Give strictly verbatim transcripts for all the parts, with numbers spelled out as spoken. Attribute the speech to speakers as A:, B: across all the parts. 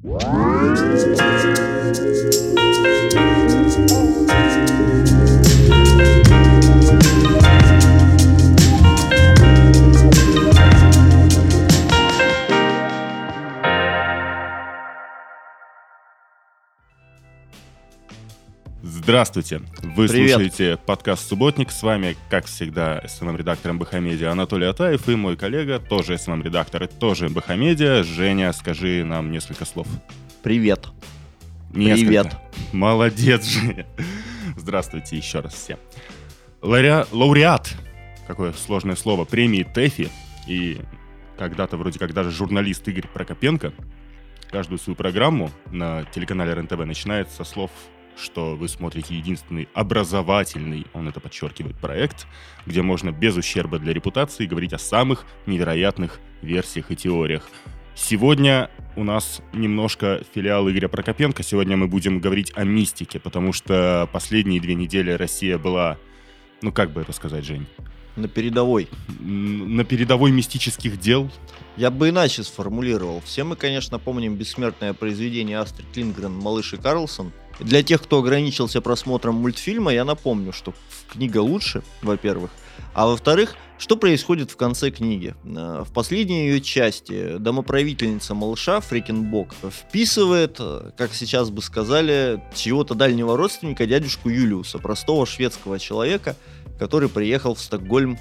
A: Здравствуйте! Вы
B: Привет.
A: Слушаете подкаст «Субботник». С вами, как всегда, эс эм эм-редактор эм бэ ха Медиа Анатолий Атаев и мой коллега, тоже эс эм эм-редактор и тоже эм бэ ха Медиа. Женя, скажи нам несколько слов.
B: Привет.
A: Несколько.
B: Привет.
A: Молодец, Женя. Здравствуйте еще раз всем. Лауреат, лауреат, какое сложное слово, премии ТЭФИ и когда-то вроде как даже журналист Игорь Прокопенко каждую свою программу на телеканале эр эн тэ вэ начинает со слов, что вы смотрите единственный образовательный, он это подчеркивает, проект, где можно без ущерба для репутации говорить о самых невероятных версиях и теориях. Сегодня у нас немножко филиал Игоря Прокопенко. Сегодня мы будем говорить о мистике, потому что последние две недели Россия была, ну как бы это сказать, Жень?
B: На передовой.
A: На передовой мистических дел.
B: Я бы иначе сформулировал. Все мы, конечно, помним бессмертное произведение Астрид Линдгрен «Малыш и Карлсон». Для тех, кто ограничился просмотром мультфильма, я напомню, что книга лучше, во-первых. А во-вторых, что происходит в конце книги? В последней ее части домоправительница малыша, Фрекенбок, вписывает, как сейчас бы сказали, чьего-то дальнего родственника, дядюшку Юлиуса, простого шведского человека, который приехал в Стокгольм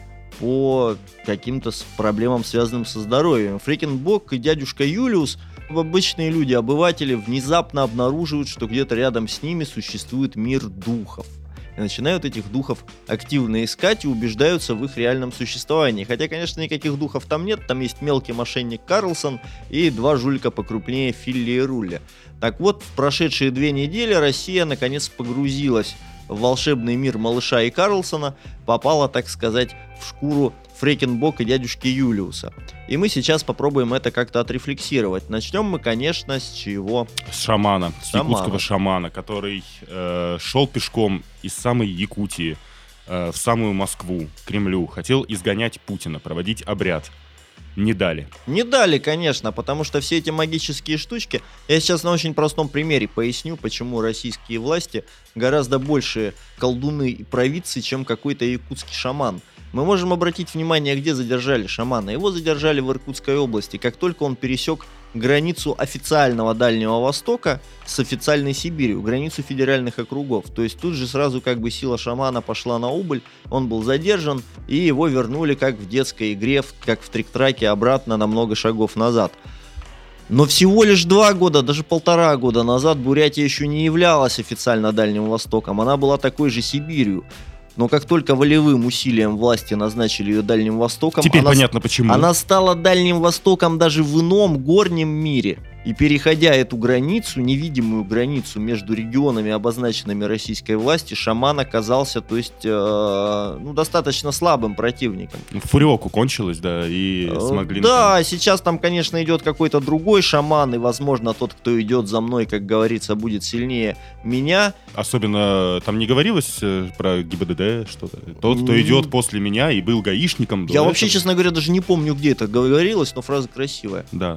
B: по каким-то проблемам, связанным со здоровьем. Фрекенбок и дядюшка Юлиус, обычные люди, обыватели, внезапно обнаруживают, что где-то рядом с ними существует мир духов. И начинают этих духов активно искать и убеждаются в их реальном существовании. Хотя, конечно, никаких духов там нет. Там есть мелкий мошенник Карлсон и два жулика покрупнее Филли и Руля. Так вот, в прошедшие две недели Россия наконец погрузилась в волшебный мир малыша и Карлсона, попала, так сказать, в шкуру Фрекенбок и дядюшки Юлиуса. И мы сейчас попробуем это как-то отрефлексировать. Начнем мы, конечно, с чего?
A: С шамана, с
B: Шамана.
A: якутского шамана, который э, шел пешком из самой Якутии э, в самую Москву, к Кремлю. Хотел изгонять Путина, проводить обряд. Не дали.
B: Не дали, конечно, потому что все эти магические штучки... Я сейчас на очень простом примере поясню, почему российские власти гораздо больше колдуны и провидцы, чем какой-то якутский шаман. Мы можем обратить внимание, где задержали шамана. Его задержали в Иркутской области, как только он пересек границу официального Дальнего Востока с официальной Сибирью, границу федеральных округов. То есть тут же сразу как бы сила шамана пошла на убыль, он был задержан, и его вернули как в детской игре, как в трик-траке, обратно на много шагов назад. Но всего лишь два года, даже полтора года назад Бурятия еще не являлась официально Дальним Востоком, она была такой же Сибирью. Но как только волевым усилием власти назначили ее Дальним Востоком,
A: Теперь
B: она,
A: понятно почему.
B: она стала Дальним Востоком даже в ином горнем мире. И переходя эту границу, невидимую границу между регионами, обозначенными российской властью, шаман оказался, то есть, э, ну, достаточно слабым противником.
A: Фурёку кончилось, да, и смогли...
B: Да, наконец. Сейчас там, конечно, идет какой-то другой шаман, и, возможно, тот, кто идет за мной, как говорится, будет сильнее меня.
A: Особенно там не говорилось про ГИБДД что-то? Тот, кто идет после меня и был гаишником...
B: Я вообще, этого... честно говоря, даже не помню, где это говорилось, но фраза красивая.
A: Да.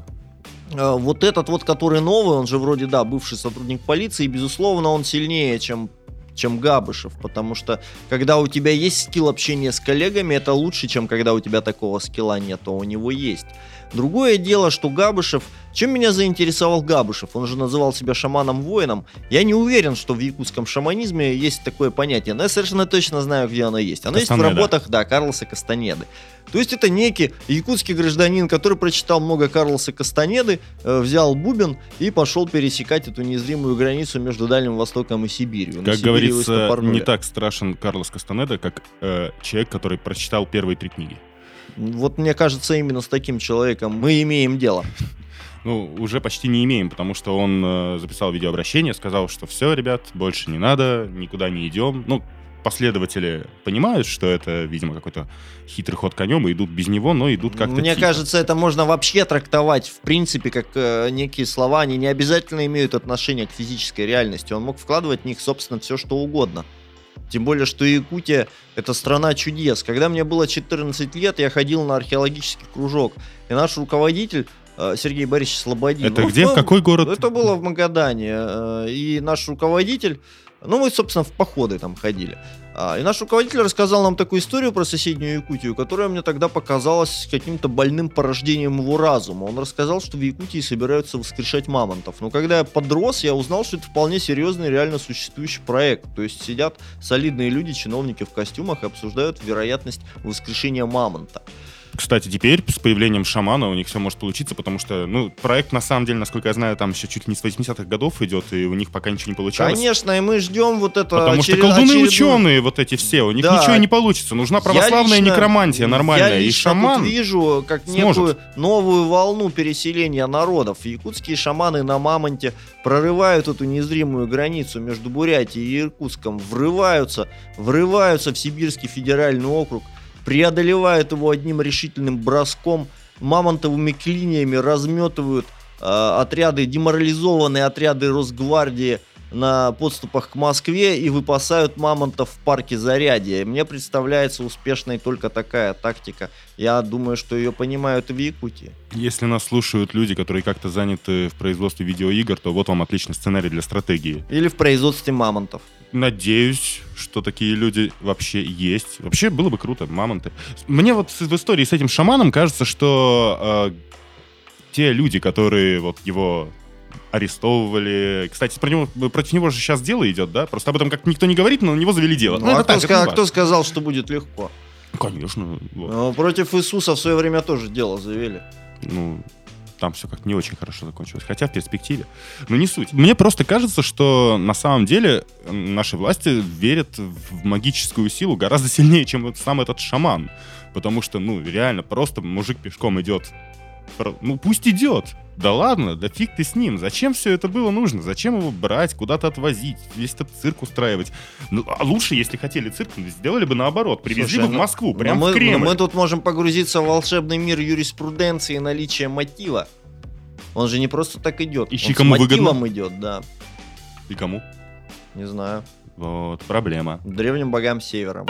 B: Вот этот вот, который новый, он же вроде, да, бывший сотрудник полиции, и, безусловно, он сильнее, чем, чем Габышев, потому что, когда у тебя есть скилл общения с коллегами, это лучше, чем когда у тебя такого скилла нет, а у него есть. Другое дело, что Габышев... Чем меня заинтересовал Габышев? Он же называл себя шаманом-воином. Я не уверен, что в якутском шаманизме есть такое понятие, но я совершенно точно знаю, где оно есть. Оно Кастанеда. Есть в работах, да, Карлоса Кастанеды. То есть это некий якутский гражданин, который прочитал много Карлоса Кастанеды, э, взял бубен и пошел пересекать эту неизримую границу между Дальним Востоком и Сибирью.
A: Как говорится, не так страшен Карлос Кастанеда, как э, человек, который прочитал первые три книги.
B: Вот мне кажется, именно с таким человеком мы имеем дело.
A: Ну, уже почти не имеем, потому что он э, записал видеообращение, сказал, что все, ребят, больше не надо, никуда не идем. Ну, последователи понимают, что это, видимо, какой-то хитрый ход конем, и идут без него, но идут как-то
B: Мне
A: тихо.
B: кажется, это можно вообще трактовать, в принципе, как э, некие слова, они не обязательно имеют отношение к физической реальности. Он мог вкладывать в них, собственно, все, что угодно. Тем более, что Якутия — это страна чудес. Когда мне было четырнадцать лет, я ходил на археологический кружок, и наш руководитель Сергей Борисович Слободин.
A: Это
B: ну,
A: где?
B: Ну,
A: в какой город?
B: Это было в Магадане. И наш руководитель... Ну, мы, собственно, в походы там ходили. И наш руководитель рассказал нам такую историю про соседнюю Якутию, которая мне тогда показалась каким-то больным порождением его разума. Он рассказал, что в Якутии собираются воскрешать мамонтов. Но когда я подрос, я узнал, что это вполне серьезный, реально существующий проект. То есть сидят солидные люди, чиновники в костюмах и обсуждают вероятность воскрешения мамонта.
A: Кстати, теперь с появлением шамана у них все может получиться, потому что, ну, проект, на самом деле, насколько я знаю, там еще чуть ли не с восьмидесятых годов идет, и у них пока ничего не получалось.
B: Конечно, и мы ждем вот это...
A: Потому
B: очеред...
A: что колдуны
B: очередную...
A: ученые вот эти все, у них
B: да.
A: ничего не получится. Нужна православная
B: лично,
A: некромантия нормальная,
B: я
A: и шаман
B: тут вижу как
A: сможет.
B: некую новую волну переселения народов. Якутские шаманы на мамонте прорывают эту незримую границу между Бурятией и Иркутском, врываются, врываются в Сибирский федеральный округ, преодолевают его одним решительным броском, мамонтовыми клиньями разметывают э, отряды, деморализованные отряды Росгвардии на подступах к Москве и выпасают мамонтов в парке Зарядье. Мне представляется успешной только такая тактика. Я думаю, что ее понимают и в Якутии.
A: Если нас слушают люди, которые как-то заняты в производстве видеоигр, то вот вам отличный сценарий для стратегии.
B: Или в производстве мамонтов.
A: Надеюсь, что такие люди вообще есть. Вообще было бы круто, мамонты. Мне вот в истории с этим шаманом кажется, что э, те люди, которые вот его арестовывали... Кстати, про него, против него же сейчас дело идет, да? Просто об этом как-то никто не говорит, но на него завели дело.
B: Ну,
A: ну,
B: а
A: это
B: кто,
A: так,
B: ска-
A: это
B: кто сказал, что будет легко?
A: Конечно. Вот.
B: Но против Иисуса в свое время тоже дело завели.
A: Ну... Там все как-то не очень хорошо закончилось. Хотя в перспективе. Но не суть. Мне просто кажется, что на самом деле наши власти верят в магическую силу гораздо сильнее, чем вот сам этот шаман. Потому что, ну, реально, просто мужик пешком идет. Ну, пусть идет. Да ладно, да фиг ты с ним. Зачем все это было нужно? Зачем его брать, куда-то отвозить, весь этот цирк устраивать? Ну, а лучше, если хотели цирк, сделали бы наоборот. Привезли
B: Слушай,
A: бы в Москву,
B: ну,
A: прям
B: мы,
A: в Кремль.
B: ну, мы тут можем погрузиться в волшебный мир юриспруденции и наличия мотива. Он же не просто так идет.
A: Ищи,
B: Он
A: кому
B: с мотивом
A: выгодно.
B: идет, да.
A: И кому?
B: Не знаю.
A: Вот, проблема.
B: Древним богам севера.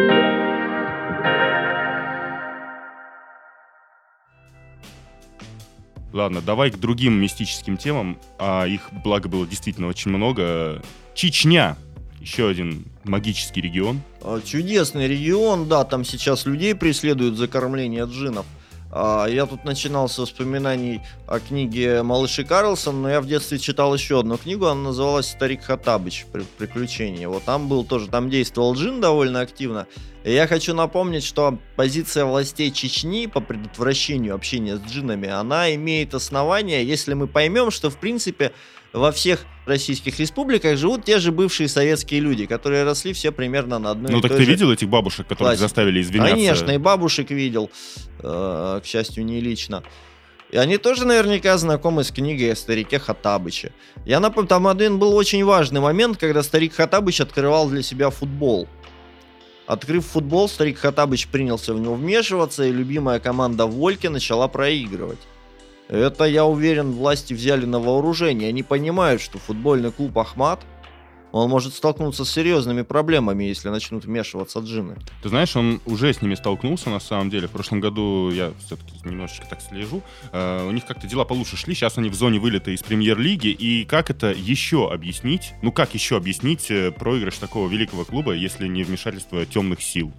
A: Ладно, давай к другим мистическим темам, а их, благо, было действительно очень много. Чечня. Еще один магический регион.
B: Чудесный регион, да, там сейчас людей преследуют за кормление джиннов. Я тут начинал со вспоминаний о книге «Малыш и Карлсон», но я в детстве читал еще одну книгу, она называлась «Старик Хоттабыч. Приключения». Вот там был тоже, там действовал джин довольно активно. И я хочу напомнить, что позиция властей Чечни по предотвращению общения с джиннами, она имеет основания, если мы поймем, что в принципе во всех российских республиках живут те же бывшие советские люди, которые росли все примерно на одной
A: Ну
B: и
A: так
B: той
A: ты
B: же...
A: видел этих бабушек, которых
B: классике.
A: заставили извиняться?
B: Конечно, и бабушек видел, э, к счастью, не лично. И они тоже наверняка знакомы с книгой о старике Хоттабыче. Я напомню, там один был очень важный момент, когда старик Хоттабыч открывал для себя футбол. Открыв футбол, старик Хоттабыч принялся в него вмешиваться, и любимая команда Вольки начала проигрывать. Это, я уверен, власти взяли на вооружение. Они понимают, что футбольный клуб «Ахмат», он может столкнуться с серьезными проблемами, если начнут вмешиваться джинны.
A: Ты знаешь, он уже с ними столкнулся, на самом деле. В прошлом году я все-таки немножечко так слежу. Uh, у них как-то дела получше шли. Сейчас они в зоне вылета из премьер-лиги. И как это еще объяснить? Ну, как еще объяснить проигрыш такого великого клуба, если не вмешательство темных сил?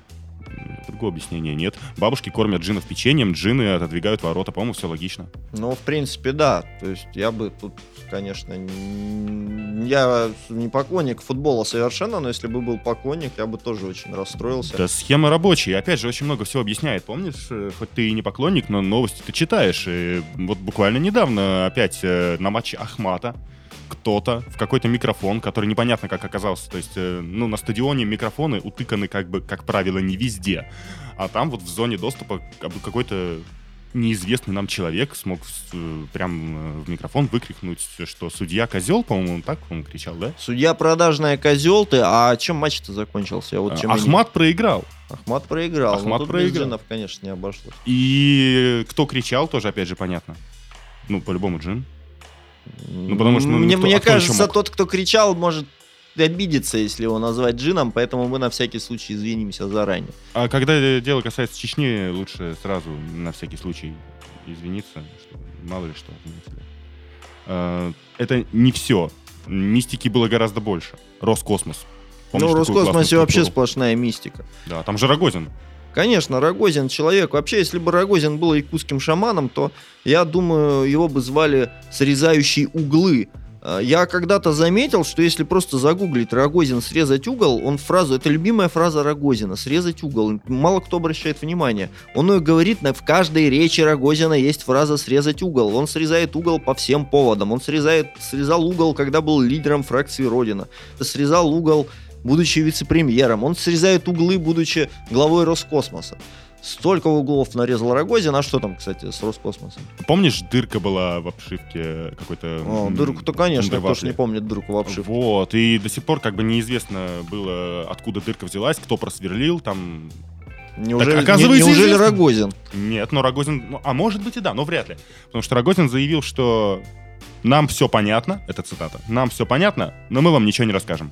A: Другого объяснения нет. Бабушки кормят джинов печеньем, джины отодвигают ворота. По-моему, все логично.
B: Ну, в принципе, да. То есть я бы тут, конечно, не... я не поклонник футбола совершенно, но если бы был поклонник, я бы тоже очень расстроился.
A: Да, схема рабочая. Опять же, очень много всего объясняет. Помнишь, хоть ты и не поклонник, но новости ты читаешь. И вот буквально недавно опять на матче Ахмата кто-то в какой-то микрофон, который непонятно как оказался, то есть, ну, на стадионе микрофоны утыканы, как бы, как правило, не везде, а там вот в зоне доступа какой-то неизвестный нам человек смог прям в микрофон выкрикнуть, что судья козел, по-моему, он так он кричал, да?
B: Судья продажная козел ты, а чем матч-то закончился? Я вот чем
A: Ахмат не... проиграл.
B: Ахмат проиграл,
A: Ахмат
B: ну, тут
A: проиграл.
B: без джинов, конечно, не обошлось.
A: И кто кричал, тоже, опять же, понятно. Ну, по-любому джин. Ну, потому что, ну,
B: мне
A: кто,
B: мне
A: а
B: кажется, тот, кто кричал, может обидеться, если его назвать джином, поэтому мы на всякий случай извинимся заранее.
A: А когда дело касается Чечни, лучше сразу на всякий случай извиниться, что мало ли что. Э, это не все. Мистики было гораздо больше. Роскосмос. Помнишь,
B: ну, в
A: такую
B: Роскосмосе
A: классную
B: вообще
A: структуру?
B: сплошная мистика.
A: Да, там же Рогозин.
B: Конечно, Рогозин человек. Вообще, если бы Рогозин был якутским шаманом, то, я думаю, его бы звали «срезающий углы». Я когда-то заметил, что если просто загуглить Рогозин «срезать угол», он фразу, это любимая фраза Рогозина, «срезать угол». Мало кто обращает внимание. Он ее говорит, в каждой речи Рогозина есть фраза «срезать угол». Он срезает угол по всем поводам. Он срезает, срезал угол, когда был лидером фракции Родина. Срезал угол, будучи вице-премьером. Он срезает углы, будучи главой Роскосмоса. Столько углов нарезал Рогозин. А что там, кстати, с Роскосмосом?
A: Помнишь, дырка была в обшивке какой-то...
B: О, дырку-то, конечно, кто ж не помнит дырку в обшивке.
A: Вот, и до сих пор как бы неизвестно было, откуда дырка взялась, кто просверлил, там...
B: Неужели,
A: так, оказывается,
B: не, неужели
A: известно?
B: Рогозин?
A: Нет, но Рогозин... Ну, а может быть и да, но вряд ли. Потому что Рогозин заявил, что нам все понятно, это цитата, нам все понятно, но мы вам ничего не расскажем.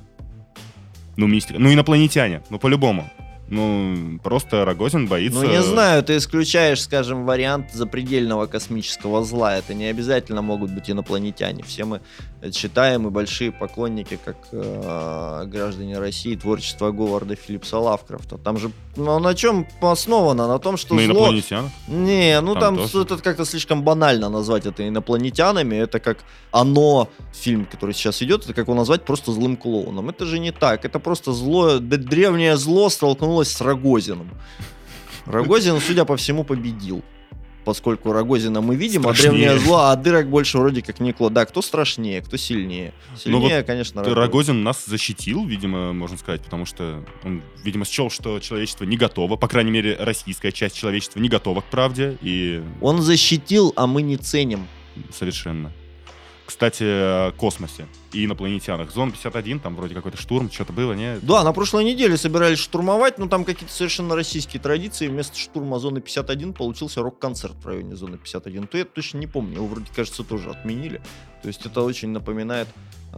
A: Ну, мистика. Ну, инопланетяне, ну, по-любому. Ну, просто Рогозин боится...
B: Ну, не знаю, ты исключаешь, скажем, вариант запредельного космического зла. Это не обязательно могут быть инопланетяне. Все мы читаем и большие поклонники, как э, граждане России, творчества Говарда Филлипса Лавкрафта. Там же, ну, на чем основано? На том, что
A: на
B: зло...
A: инопланетян?
B: Не, ну там,
A: там
B: это как-то слишком банально назвать это инопланетянами. Это как «Оно», фильм, который сейчас идет, это как его назвать просто злым клоуном. Это же не так. Это просто зло, древнее зло столкнулось с Рогозиным. Рогозин, судя по всему, победил. Поскольку Рогозина мы видим, страшнее. А древнее зло, а дырок больше вроде как не кло. Да, кто страшнее, кто сильнее? Сильнее, вот, конечно,
A: Рогозин. Рогозин нас защитил, видимо, можно сказать, потому что он, видимо, счел, что человечество не готово, по крайней мере, российская часть человечества не готова к правде. И...
B: Он защитил, а мы не ценим.
A: Совершенно. Кстати, о космосе и инопланетянах. Зона пятьдесят один, там вроде какой-то штурм, что-то было, не?
B: Да, на прошлой неделе собирались штурмовать, но там какие-то совершенно российские традиции. Вместо штурма зоны пятьдесят один получился рок-концерт в районе зоны пятьдесят один. То я точно не помню, его вроде, кажется, тоже отменили. То есть это очень напоминает...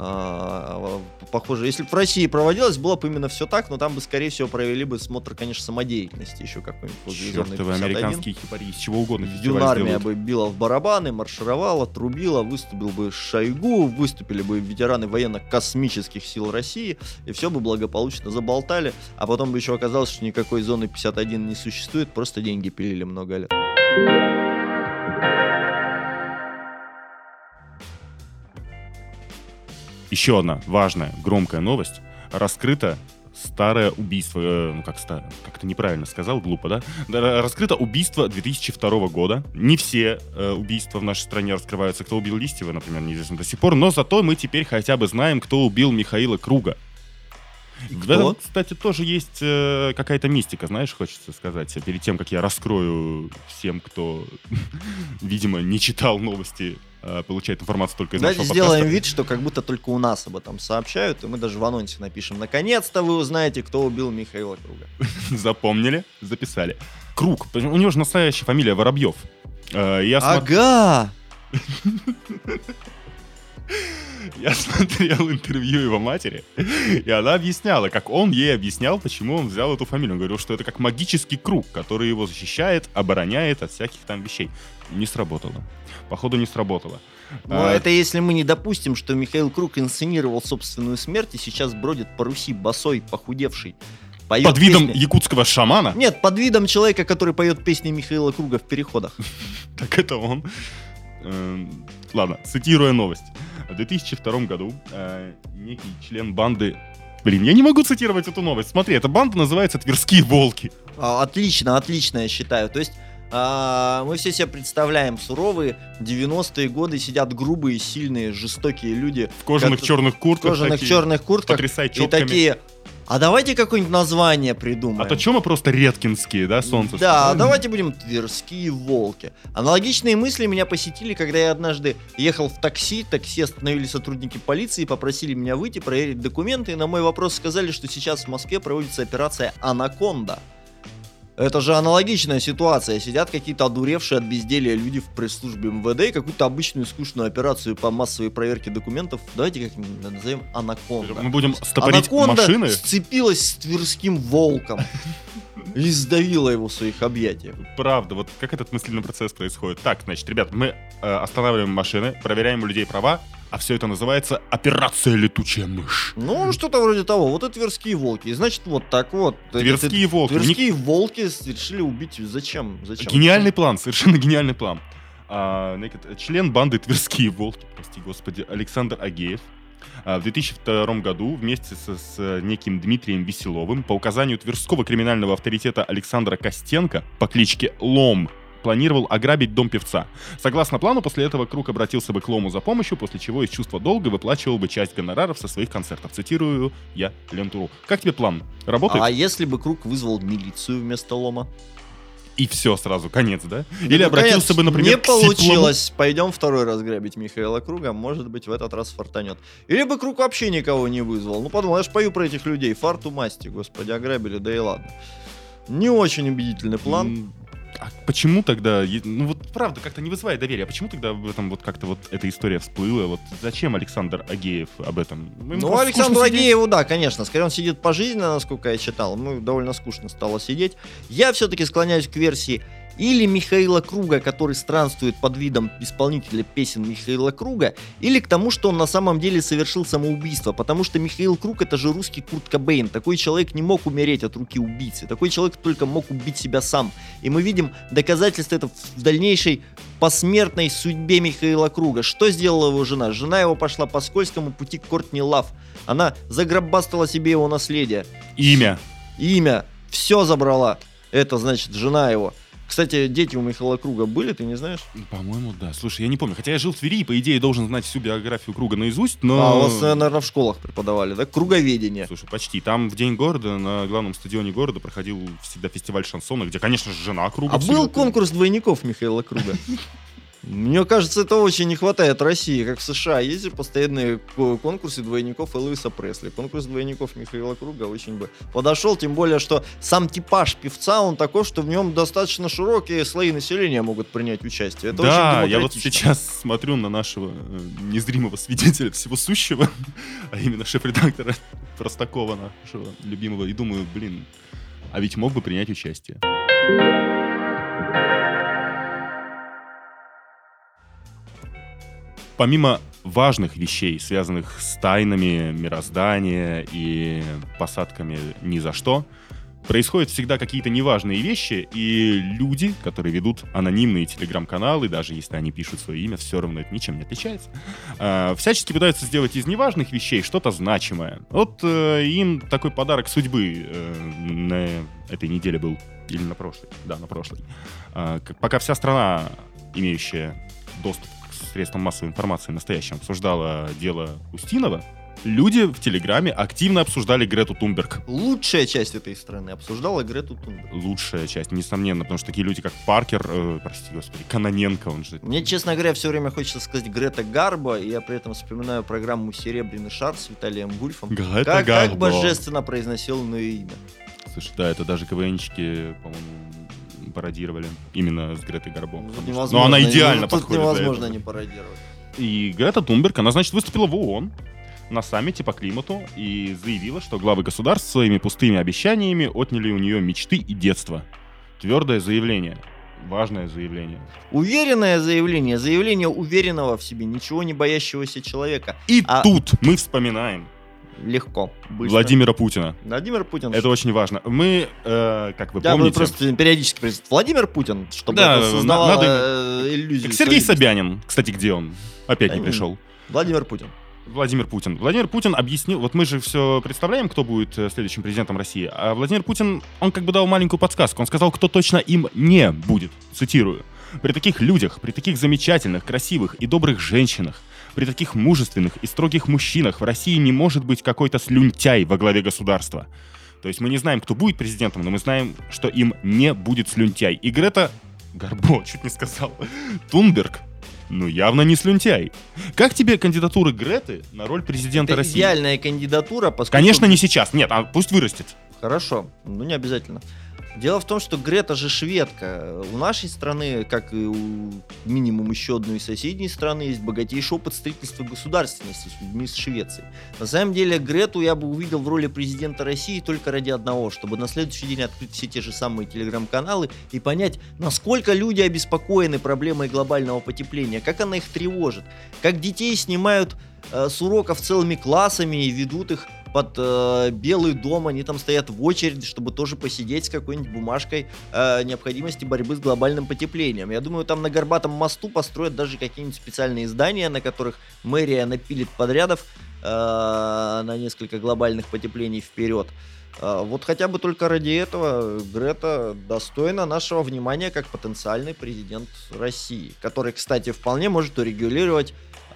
B: А, похоже, если бы в России проводилось, было бы именно все так, но там бы, скорее всего, провели бы смотр, конечно, самодеятельности еще какой-нибудь возле зоны пятьдесят один.
A: Американские хипари, из чего угодно.
B: Юнармия бы била в барабаны, маршировала, трубила, выступил бы Шойгу, выступили бы ветераны военно-космических сил России, и все бы благополучно заболтали, а потом бы еще оказалось, что никакой зоны пятьдесят один не существует, просто деньги пилили много лет.
A: Еще одна важная, громкая новость. Раскрыто старое убийство. Э, ну, как старое? Как-то неправильно сказал, глупо, да? да раскрыто убийство две тысячи второго года. Не все э, убийства в нашей стране раскрываются. Кто убил Листьева, например, неизвестно до сих пор. Но зато мы теперь хотя бы знаем, кто убил Михаила Круга. В этом, кстати, тоже есть э, какая-то мистика, знаешь, хочется сказать. Перед тем, как я раскрою всем, кто, видимо, не читал новости, э, получает информацию только из
B: Давайте
A: нашего
B: сделаем
A: подкаста.
B: вид, что как будто только у нас об этом сообщают, и мы даже в анонсе напишем: наконец-то вы узнаете, кто убил Михаила Круга.
A: Запомнили, записали. Круг, у него же настоящая фамилия Воробьев. Э, я
B: ага!
A: Смо... Я смотрел интервью его матери, и она объясняла, как он ей объяснял, почему он взял эту фамилию. Он говорил, что это как магический круг, который его защищает, обороняет от всяких там вещей. Не сработало. Походу, не сработало.
B: Но
A: а...
B: это если мы не допустим, что Михаил Круг инсценировал собственную смерть и сейчас бродит по Руси босой, похудевший.
A: Под песни. Видом якутского шамана?
B: Нет, под видом человека, который поет песни Михаила Круга в переходах.
A: Так это он. Ладно, цитируя новость. В две тысячи втором году э, некий член банды... Блин, я не могу цитировать эту новость. Смотри, эта банда называется «Тверские волки».
B: А, отлично, отлично, я считаю. То есть а, мы все себе представляем суровые девяностые годы, сидят грубые, сильные, жестокие люди.
A: В кожаных
B: как...
A: черных куртках.
B: В кожаных черных куртках.
A: Потрясай
B: и такие... А давайте какое-нибудь название придумаем.
A: А то что мы просто редкинские, да, солнце?
B: Да, давайте будем Тверские волки. Аналогичные мысли меня посетили, когда я однажды ехал в такси. Такси остановили сотрудники полиции, попросили меня выйти, проверить документы. И на мой вопрос сказали, что сейчас в Москве проводится операция «Анаконда». Это же аналогичная ситуация. Сидят какие-то одуревшие от безделья люди в пресс-службе эм вэ дэ и какую-то обычную скучную операцию по массовой проверке документов давайте как-нибудь назовем «Анаконда».
A: Мы будем стопорить
B: Анаконда
A: машины?
B: сцепилась с Тверским волком. и сдавила его в своих объятиях.
A: Правда, вот как этот мыслительный процесс происходит. Так, значит, ребят, мы э, останавливаем машины, проверяем у людей права, а все это называется «Операция «Летучая мышь».
B: Ну, что-то вроде того. Вот и тверские волки. И значит, вот так вот.
A: Тверские
B: это,
A: волки.
B: Тверские них... волки решили убить. Зачем? Зачем?
A: Гениальный план, совершенно гениальный план. А, член банды «Тверские волки», прости господи, Александр Агеев, в две тысячи втором году вместе со, с неким Дмитрием Веселовым по указанию тверского криминального авторитета Александра Костенко по кличке Лом планировал ограбить дом певца. Согласно плану, после этого Круг обратился бы к Лому за помощью, после чего из чувства долга выплачивал бы часть гонораров со своих концертов. Цитирую я Лентуру. Как тебе план? Работает?
B: А если бы Круг вызвал милицию вместо Лома?
A: И все сразу, конец, да?
B: Ну,
A: Или обратился бы, например,
B: не
A: к Сиплому?
B: получилось. Пойдем второй раз грабить Михаила Круга. Может быть, в этот раз фартанет. Или бы Круг вообще никого не вызвал. Ну, подумал, я ж пою про этих людей. Фарту масти, господи, ограбили, да и ладно. Не очень убедительный план.
A: А почему тогда, ну вот правда, как-то не вызывает доверия, а почему тогда в этом вот как-то вот эта история всплыла, вот зачем Александр Агеев об этом? Ему
B: ну, Александру Агееву, да, конечно, скорее он сидит пожизненно, насколько я читал, ну, довольно скучно стало сидеть. Я все-таки склоняюсь к версии или Михаила Круга, который странствует под видом исполнителя песен Михаила Круга, или к тому, что он на самом деле совершил самоубийство, потому что Михаил Круг — это же русский Курт Кобейн. Такой человек не мог умереть от руки убийцы, такой человек только мог убить себя сам. И мы видим доказательства это в дальнейшей посмертной судьбе Михаила Круга. Что сделала его жена? Жена его пошла по скользкому пути к Кортни Лав. Она загробастала себе его наследие.
A: Имя.
B: Имя. Все забрала. Это, значит, жена его. Кстати, дети у Михаила Круга были, ты не знаешь?
A: По-моему, да. Слушай, я не помню. Хотя я жил в Твери и, по идее, должен знать всю биографию Круга наизусть, но...
B: А, у вас, наверное, в школах преподавали, да? Круговедение.
A: Слушай, почти. Там в День города, на главном стадионе города проходил всегда фестиваль шансона, где, конечно же, жена Круга.
B: А был конкурс двойников Михаила Круга? Мне кажется, это очень не хватает России. Как в США есть постоянные конкурсы двойников Элвиса Пресли. Конкурс двойников Михаила Круга очень бы подошел. Тем более, что сам типаж певца, он такой, что в нем достаточно широкие слои населения могут принять участие. Это
A: да, я вот сейчас смотрю на нашего э, незримого свидетеля всего сущего, а именно шеф-редактора Простакова, нашего любимого, и думаю, блин, а ведь мог бы принять участие. Помимо важных вещей, связанных с тайнами мироздания и посадками ни за что, происходят всегда какие-то неважные вещи, и люди, которые ведут анонимные телеграм-каналы, даже если они пишут свое имя, все равно это ничем не отличается, э, всячески пытаются сделать из неважных вещей что-то значимое. Вот э, им такой подарок судьбы э, на этой неделе был, или на прошлой, да, на прошлой. Э, пока вся страна, имеющая доступ средством массовой информации настоящем обсуждала дело Устинова, люди в Телеграме активно обсуждали Грету Тунберг.
B: Лучшая часть этой страны обсуждала Грету Тунберг.
A: Лучшая часть, несомненно, потому что такие люди, как Паркер, э, прости господи, Кононенко, он же...
B: Мне, честно говоря, все время хочется сказать Грета Гарбо, и я при этом вспоминаю программу «Серебряный шар» с Виталием Гульфом.
A: Грета
B: как,
A: Гарбо.
B: Как божественно произносил он ее имя.
A: Слушай, да, это даже КВНчики, по-моему, пародировали именно с Гретой Гарбо.
B: Ну,
A: но она идеально
B: ну,
A: подходит.
B: Тут невозможно не пародировать.
A: И Грета Тунберг, она, значит, выступила в ООН на саммите по климату и заявила, что главы государств своими пустыми обещаниями отняли у нее мечты и детство. Твердое заявление. Важное заявление.
B: Уверенное заявление. Заявление уверенного в себе, ничего не боящегося человека.
A: И
B: а...
A: тут мы вспоминаем
B: легко, быстро.
A: Владимира Путина.
B: Владимир Путин.
A: Это очень важно. Мы, э, как вы
B: Я
A: помните...
B: просто периодически произносит Владимир Путин, чтобы
A: да,
B: это создавало
A: надо...
B: иллюзию.
A: Как Сергей Собянин. Кстати, где он? Опять
B: да,
A: не пришел.
B: Владимир Путин.
A: Владимир Путин. Владимир Путин объяснил... Вот мы же все представляем, кто будет следующим президентом России. А Владимир Путин, он как бы дал маленькую подсказку. Он сказал, кто точно им не будет. Цитирую. «При таких людях, при таких замечательных, красивых и добрых женщинах, при таких мужественных и строгих мужчинах в России не может быть какой-то слюнтяй во главе государства». То есть мы не знаем, кто будет президентом, но мы знаем, что им не будет слюнтяй. И Грета Гарбо, чуть не сказал, Тунберг, ну явно не слюнтяй. Как тебе кандидатура Греты на роль президента
B: Это
A: России?
B: идеальная кандидатура, поскольку...
A: Конечно, не сейчас. Нет, а пусть вырастет.
B: Хорошо, ну не обязательно. Дело в том, что Грета же шведка. У нашей страны, как и у минимум еще одной из соседней страны, есть богатейший опыт строительства государственности с людьми из Швеции. На самом деле Грету я бы увидел в роли президента России только ради одного, чтобы на следующий день открыть все те же самые телеграм-каналы и понять, насколько люди обеспокоены проблемой глобального потепления, как она их тревожит, как детей снимают э, с уроков целыми классами и ведут их под э, Белый дом, они там стоят в очереди, чтобы тоже посидеть с какой-нибудь бумажкой э, необходимости борьбы с глобальным потеплением. Я думаю, там на Горбатом мосту построят даже какие-нибудь специальные здания, на которых мэрия напилит подрядов э, на несколько глобальных потеплений вперед. Э, вот хотя бы только ради этого Грета достойна нашего внимания как потенциальный президент России, который, кстати, вполне может урегулировать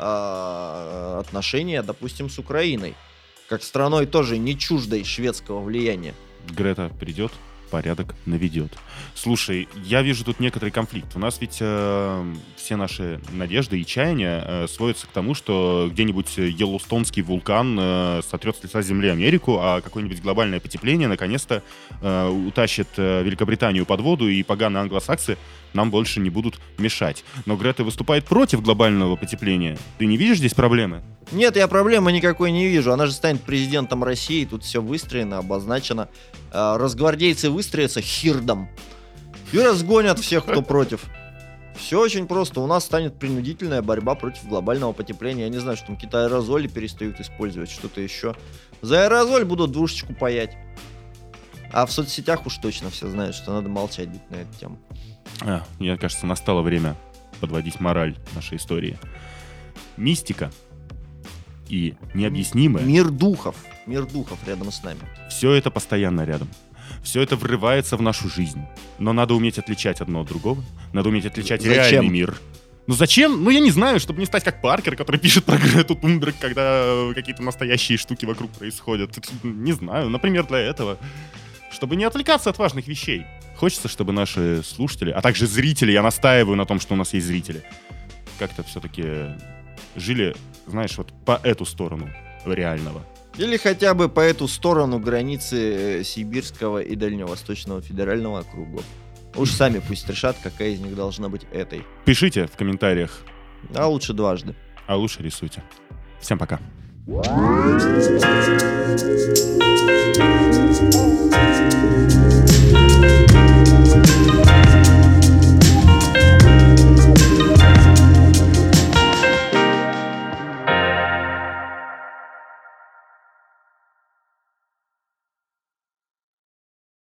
B: э, отношения, допустим, с Украиной, как страной тоже не чуждой шведского влияния.
A: Грета придет, порядок наведет. Слушай, я вижу тут некоторый конфликт. У нас ведь э, все наши надежды и чаяния э, сводятся к тому, что где-нибудь Йеллоустонский вулкан э, сотрет с лица земли Америку, а какое-нибудь глобальное потепление наконец-то э, утащит э, Великобританию под воду, и поганые англосаксы нам больше не будут мешать. Но Грета выступает против глобального потепления. Ты не видишь здесь проблемы?
B: Нет, я проблемы никакой не вижу. Она же станет президентом России, тут все выстроено, обозначено. Разгвардейцы выстроятся хирдом и разгонят всех, кто против. Все очень просто. У нас станет принудительная борьба против глобального потепления. Я не знаю, что там какие-то аэрозоли перестают использовать, что-то еще. За аэрозоль будут двушечку паять. А в соцсетях уж точно все знают, что надо молчать на эту тему.
A: А, мне кажется, настало время подводить мораль нашей истории. Мистика и необъяснимое.
B: Мир духов. Мир духов рядом с нами.
A: Все это постоянно рядом. Все это врывается в нашу жизнь. Но надо уметь отличать одно от другого. Надо уметь отличать
B: Зачем?
A: реальный мир. Ну зачем? Ну я не знаю, чтобы не стать как Паркер, который пишет про Грету Тунберг, когда какие-то настоящие штуки вокруг происходят. Не знаю, например, для этого. Чтобы не отвлекаться от важных вещей. Хочется, чтобы наши слушатели, а также зрители, я настаиваю на том, что у нас есть зрители, как-то все-таки жили, знаешь, вот по эту сторону реального.
B: Или хотя бы по эту сторону границы Сибирского и Дальневосточного федерального округов. Уж сами пусть решат, какая из них должна быть этой.
A: Пишите в комментариях.
B: А лучше дважды.
A: А лучше рисуйте. Всем пока.
C: What?